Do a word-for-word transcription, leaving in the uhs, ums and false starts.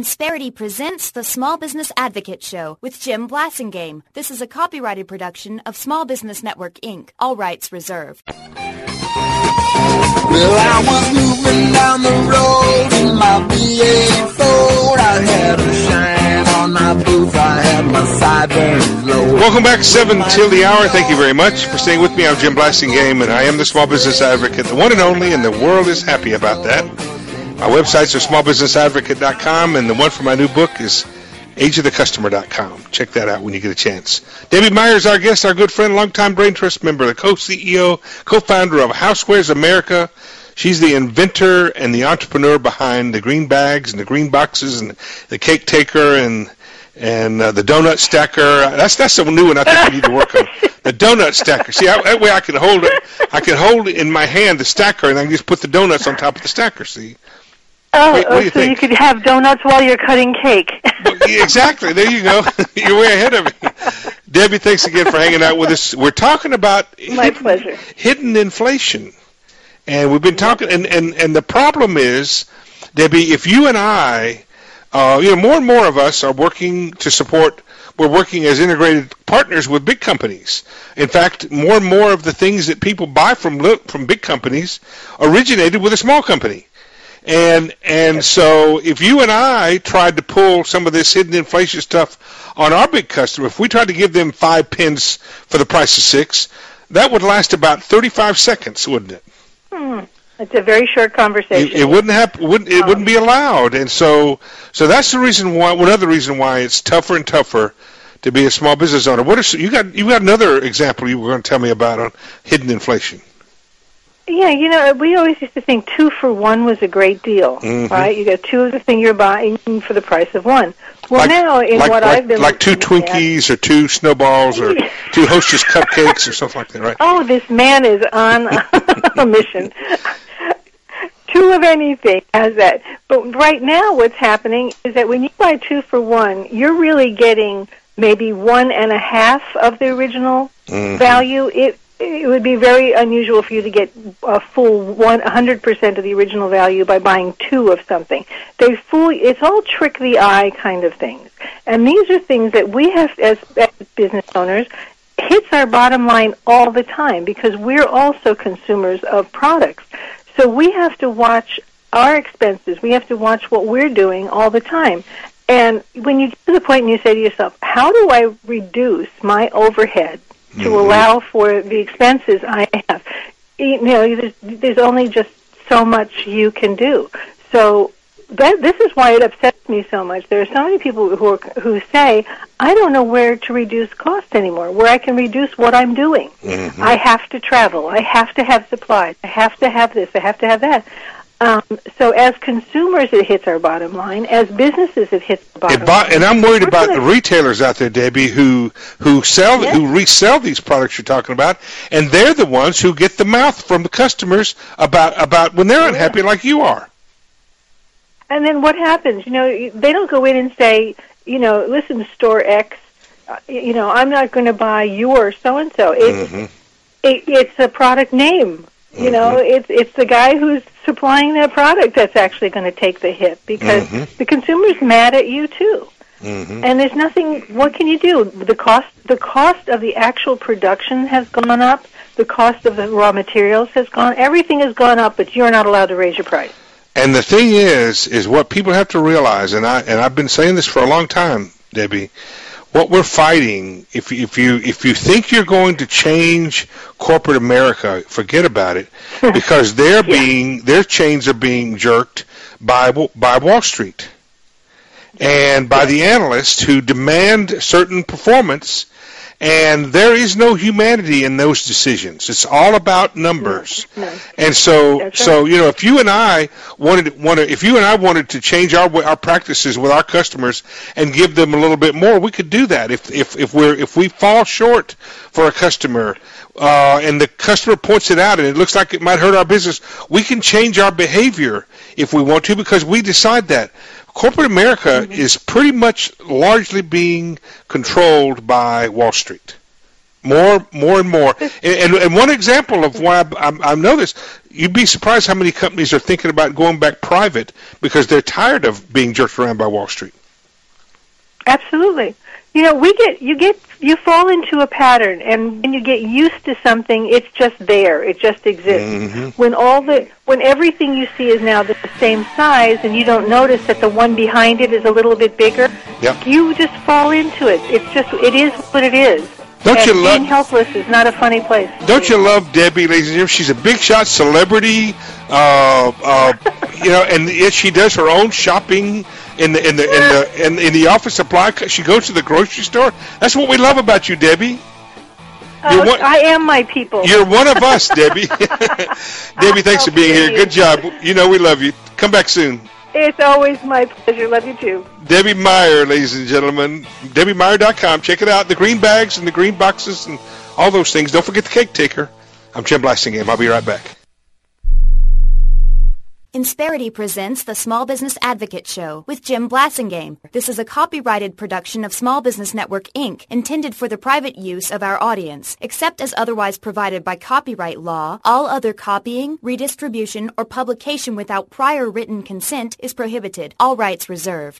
Insperity presents the Small Business Advocate Show with Jim Blasingame. This is a copyrighted production of Small Business Network, Incorporated. All rights reserved. Well, I was moving down the road in my V eight Ford. I had a shine on my boots. I had my sideburns low. Welcome back, seven till the hour. Thank you very much for staying with me. I'm Jim Blasingame, and I am the Small Business Advocate, the one and only, and the world is happy about that. My websites are small business advocate dot com, and the one for my new book is age of the customer dot com. Check that out when you get a chance. Debbie Myers, our guest, our good friend, longtime Brain Trust member, the co-C E O, co-founder of Housewares America. She's the inventor and the entrepreneur behind the green bags and the green boxes and the cake taker and and uh, the donut stacker. That's that's a new one I think we need to work on. The donut stacker. See, I, that way I can hold it. I can hold in my hand the stacker, and I can just put the donuts on top of the stacker. See. Oh, what, what oh do you so think? You could have donuts while you're cutting cake. Well, yeah, exactly. There you go. You're way ahead of me. Debbie, thanks again for hanging out with us. We're talking about My hidden, pleasure. hidden inflation. And we've been talking, and, and, and the problem is, Debbie, if you and I, uh, you know, more and more of us are working to support, we're working as integrated partners with big companies. In fact, more and more of the things that people buy from from big companies originated with a small company. And and so if you and I tried to pull some of this hidden inflation stuff on our big customer, if we tried to give them five pence for the price of six, that would last about thirty-five seconds, wouldn't it? Hmm. It's a very short conversation. It, it wouldn't happen. Wouldn't, it wouldn't be allowed. And so so that's the reason why. One other reason why it's tougher and tougher to be a small business owner. What is you got? You got another example you were going to tell me about on hidden inflation. Yeah, you know, we always used to think two for one was a great deal, mm-hmm. right? You got two of the thing you're buying for the price of one. Well, like, now in like, what like, I've been like two Twinkies at, or two Snowballs or two Hostess cupcakes or something like that, right? Oh, this man is on a mission. Two of anything has that. But right now what's happening is that when you buy two for one, you're really getting maybe one and a half of the original mm-hmm. value. It It would be very unusual for you to get a full one hundred percent of the original value by buying two of something. They fool. It's all trick the eye kind of things, and these are things that we have as, as business owners hits our bottom line all the time because we're also consumers of products. So we have to watch our expenses. We have to watch what we're doing all the time. And when you get to the point and you say to yourself, "How do I reduce my overhead to mm-hmm. allow for the expenses I have?" You know, there's, there's only just so much you can do. So that, this is why it upsets me so much. There are so many people who are, who say, "I don't know where to reduce cost anymore, where I can reduce what I'm doing. Mm-hmm. I have to travel. I have to have supplies. I have to have this. I have to have that." Um, so as consumers, it hits our bottom line. As businesses, it hits the bottom bo- line. And I'm worried about the retailers out there, Debbie, who who sell, yes. who resell these products you're talking about, and they're the ones who get the mouth from the customers about about when they're unhappy, yeah. like you are. And then what happens? You know, they don't go in and say, you know, listen, store X, uh, you know, I'm not going to buy your so and so. It's mm-hmm. it, it's a product name. You mm-hmm. know, it's it's the guy who's supplying that product that's actually going to take the hit because mm-hmm. the consumer's mad at you too. Mm-hmm. And there's nothing. What can you do? The cost the cost of the actual production has gone up. The cost of the raw materials has gone. Everything has gone up, but you're not allowed to raise your price. And the thing is, is what people have to realize, and I and I've been saying this for a long time, Debbie. What we're fighting, if if you if you think you're going to change corporate America, forget about it, because they're yeah. being their chains are being jerked by by Wall Street and by yeah. the analysts who demand certain performance, and there is no humanity in those decisions. It's all about numbers. No, no. And so, right. so you know, if you and I wanted, wanted, if you and I wanted to change our our practices with our customers and give them a little bit more, we could do that. If if if we're if we fall short for a customer, uh, and the customer points it out, and it looks like it might hurt our business, we can change our behavior if we want to because we decide that. Corporate America mm-hmm. is pretty much largely being controlled by Wall Street. More, more and more. And, and, and one example of why I, I, I know this, you'd be surprised how many companies are thinking about going back private because they're tired of being jerked around by Wall Street. Absolutely. You know, we get you get you fall into a pattern, and when you get used to something, it's just there. It just exists. Mm-hmm. When all the when everything you see is now the same size, and you don't notice that the one behind it is a little bit bigger, yep. you just fall into it. It's just it is what it is. Don't and you love? Being helpless is not a funny place. Don't you love Debbie, ladies and gentlemen? She's a big shot celebrity, uh, uh, you know, and yet she does her own shopping in the in the in the in, in the office supply. She goes to the grocery store. That's what we love about you, Debbie. Uh, one, I am my people. You're one of us, Debbie. Debbie, thanks for being here. Good job. You know we love you. Come back soon. It's always my pleasure. Love you too. Debbie Meyer, ladies and gentlemen. Debbie Meyer dot com. Check it out. The green bags and the green boxes and all those things. Don't forget the cake taker. I'm Jim Blasingame. I'll be right back. Insperity presents the Small Business Advocate Show with Jim Blasingame. This is a copyrighted production of Small Business Network, Incorporated, intended for the private use of our audience. Except as otherwise provided by copyright law, all other copying, redistribution, or publication without prior written consent is prohibited. All rights reserved.